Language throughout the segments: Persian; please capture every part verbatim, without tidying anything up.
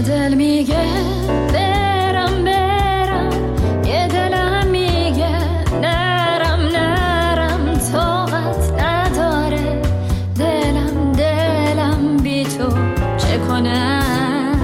دل میگه برم برم، یه دلم میگه نرم نرم، طاقت نداره دلم دلم بی تو چه کنم.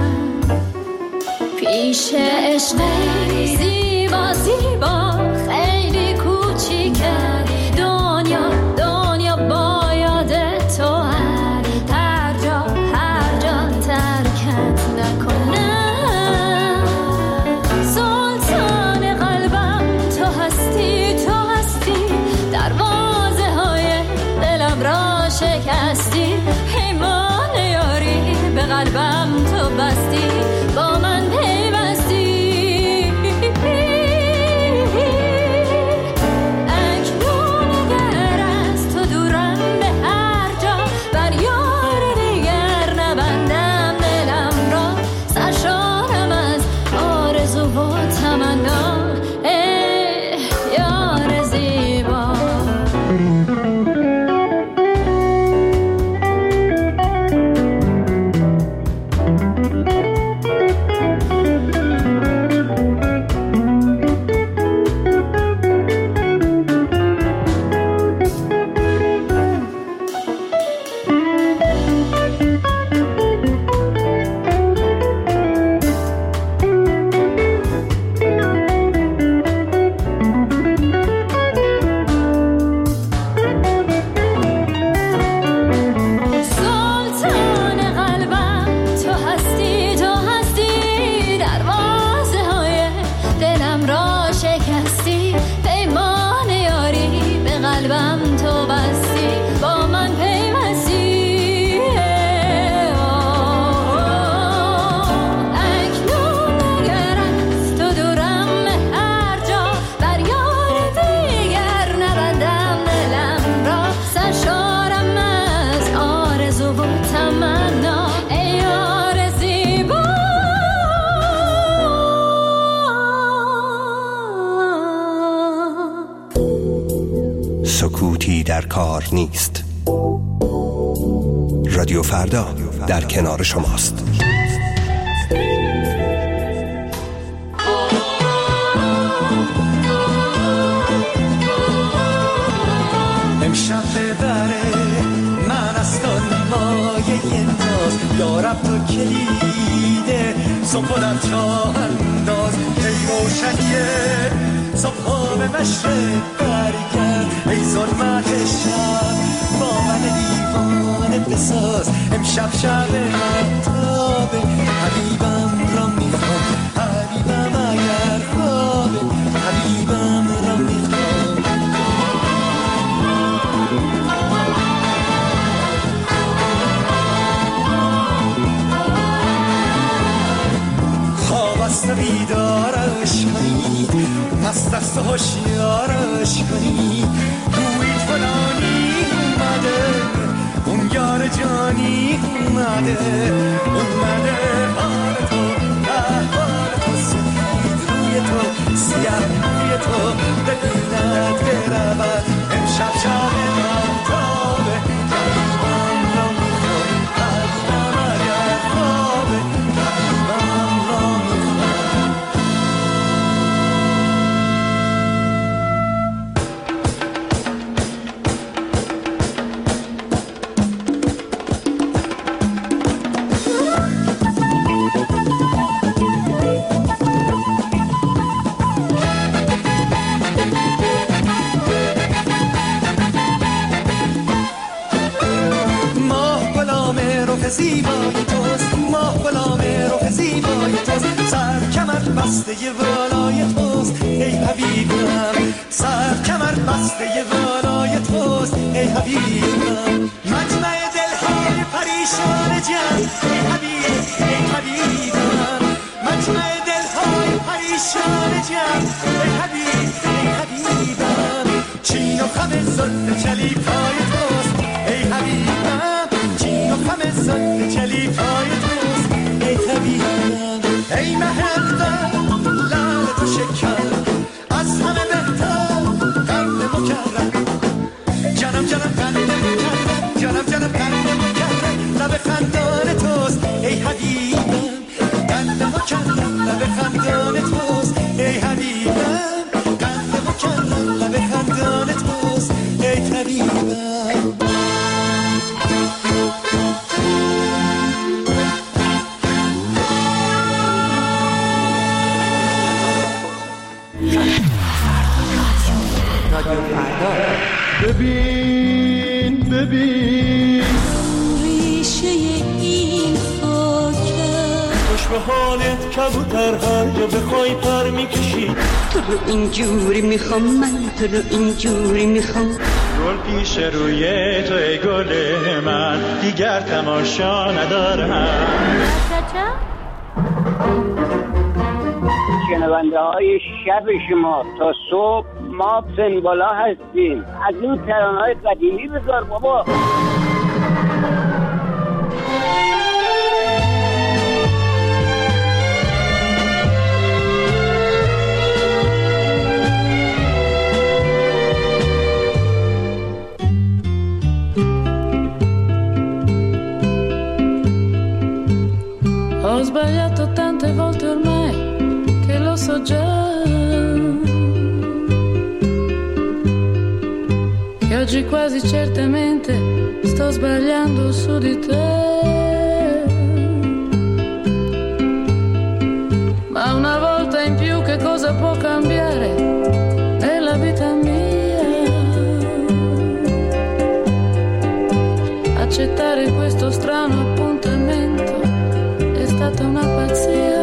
پیش عشق زیبا زیبا خیلی کوچیکه دنیا دنیا با یاد تو هر هر جا هر جا ترکت نکنم. سلطان قلبم تو هستی تو هستی، دروازه های دلم را شکستی، پیمان یاری به قلبم تو بستی، با من پیوستی. اکنون اگر از تو دورم به هر جا، بر یار دیگر نبندم دلم را، سرشارم از آرزو و تمنا. ای یار زیبا، سکوتی در کار نیست. رادیو فردا در کنار شماست. امشب ببره من از دنیای انداز، یارب تو کلیده صبح در چاه انداز، ای روشنیه صبح به مشرق برگرد، ای ظلمت شب با من دیوانه بساز. امشب شب تابه حبیبم را میخوام، حبیبم اگر خوابه حبیبم را میخوام. خواب است بیدارش کنی، مست است و هوشیارش کنی، گویید فلانی اومده، اون یار جانی اومده، اومده حال تو احوال تو، سفید روی تو سیاه روی تو ببیند برود. امشب شب تابه حبیبم را میخوام، حبیبم اگر خوابه حبیبم را میخوام. زیبای توست ماه غلام رخ زیبای توست، سر کمر بسته والای توست ای حبیبم، سر کمر بسته والای توست ای حبیبم. مجمع دلهای پریشان جان ای حبیب ای حبیبم، مجمع دلهای پریشان جان ای حبیب ای حبیبم. چین و خم زلف چلیپای توست ای حبیبم، چین و خم زلف چلیپای توست ای حبیبم. ای مهربان لعل تو شکر از همه بهتر قند مکرم، جانم جانم قند مکرم، جانم جانم قند مکرم، لب خندان توست ای حبیبم، قند ببین ببین ریشه این خاکه خوش به حالت کبوتر هر جا بخوای پر میکشی تو رو اینجوری میخوام من تو رو اینجوری میخوام گل پیش روی تو ای گل من دیگر تماشا ندارم شنونده های شب شما تا صبح ما سنبالا هستیم از این ترانه های قدیمی بذار بابا Ho sbagliato tante volte ormai che lo so già che oggi quasi certamente sto sbagliando su di te ma una volta in più che cosa può cambiare nella vita mia accettare questo strano appuntamento è stata una pazzia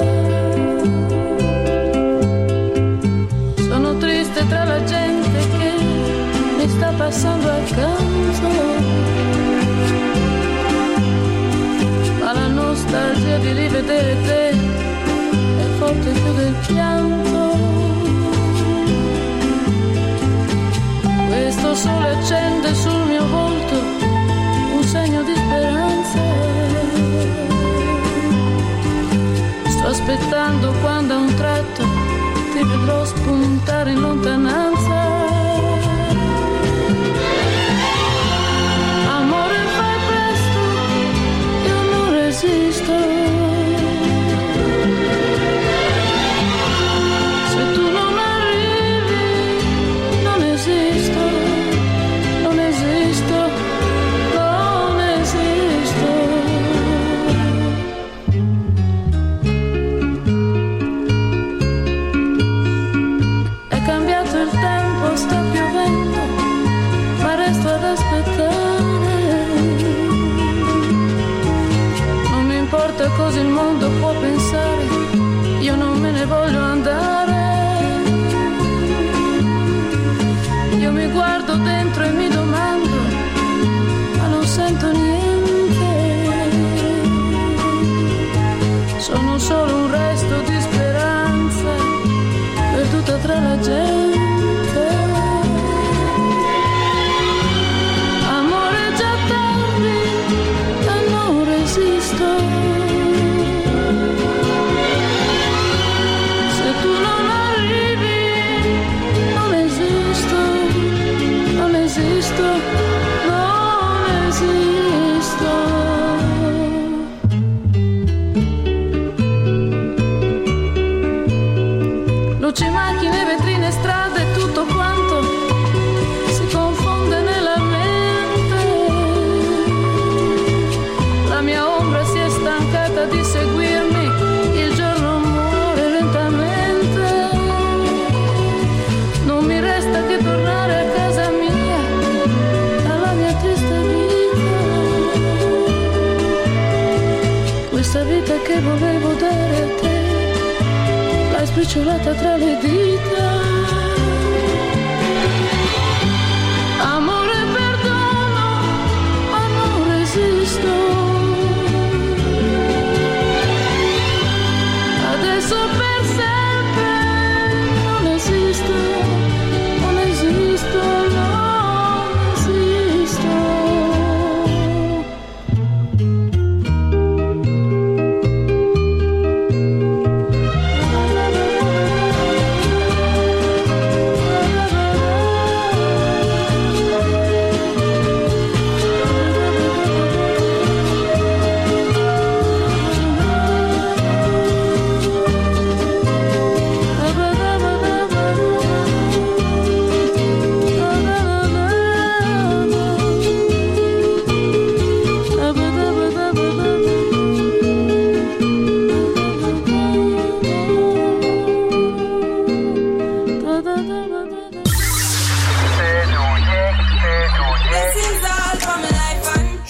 sono triste tra la gente che mi sta passando accanto ma la nostalgia di rivedere te è forte più del pianto questo sole accende sul mio volto un segno di speranza sto aspettando quando a un tratto ti vedrò spuntare in lontananza amore fai presto io non resisto se tu non arrivi non esisto non esisto non esisto è cambiato il tempo sta piovendo ma resto ad aspettare non mi importa cosa il mondo può pensare io non me ne voglio andare io mi guardo dentro e mi domando ma non sento niente sono solo un resto di speranza perduta tra la gente amore già tardi e non resisto se tu non arrivi non esisto non esisto non esisto luci, macchine, vetrine, strade, tutto quanto si confonde nella mente la mia ombra si è stancata di seguirmi il giorno muore lentamente non mi resta che tornare a casa mia alla mia triste vita questa vita che volevo dare a te l'hai spicciolata tra le dita amore perdono ma non resisto adesso per sempre non esisto non esisto non esisto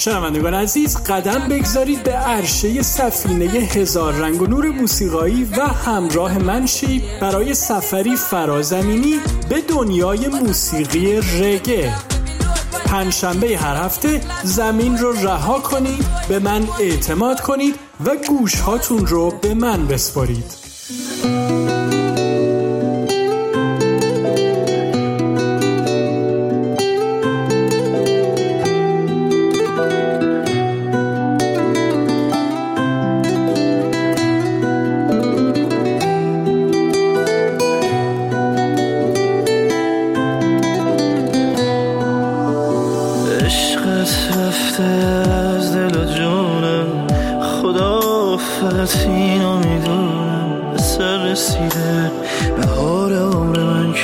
شنوندگان عزیز، قدم بگذارید به عرشه سفینه هزار رنگ و نور موسیقایی و همراه من شید برای سفری فرازمینی به دنیای موسیقی رگه. پنجشنبه هر هفته زمین رو رها کنید، به من اعتماد کنید و گوش هاتون رو به من بسپارید. از دل و جونم خدا فقط اینو میدونم، به سر رسیده بهار عمر من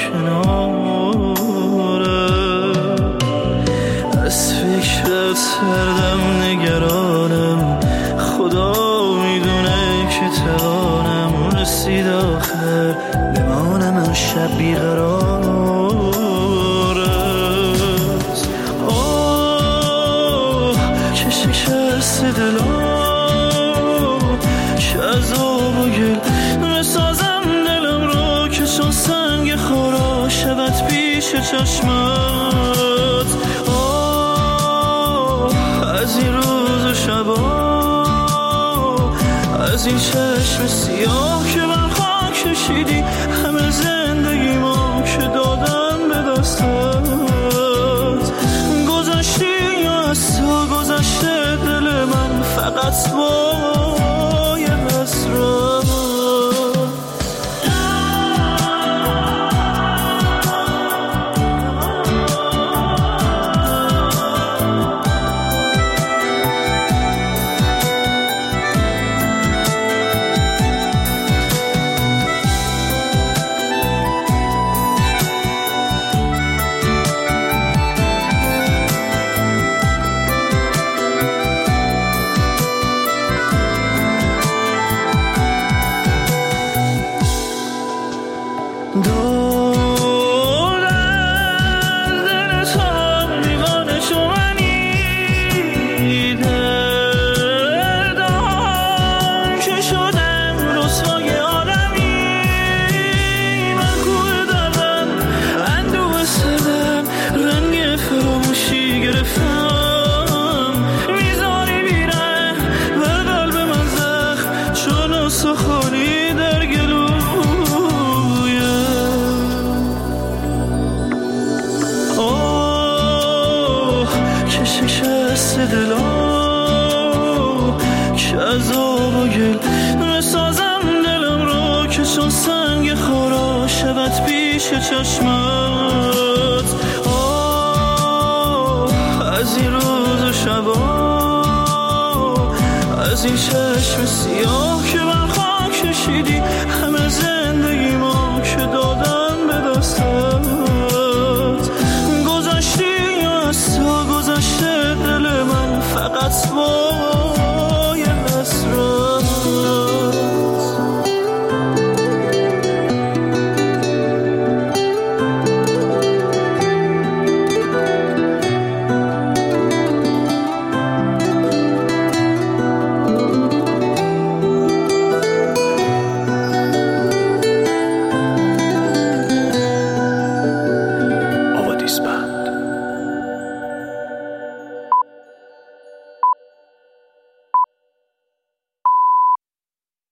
کنارم، از فکرت سردم نگرانم، خدا میدونه که توانم رسید آخر بمانم من شب بیقرار. شکست دلم چه عذاب و گل بسازم دلم رو که چون سنگ خورا شود پیش چشمت. آه از این روز و شبا، از این چشم سیاه که من خاک کشیدی، همه زندگی ما که دادم به دستت، گذاشتی یا از تو گذاشته دل من فقط با یه حسرت. شکست دلم چه عذاب و گل بسازم دلم رو که چون سنگ خورا شود پیش چشمت. آه از این روز و شبا، از این چشم سیاه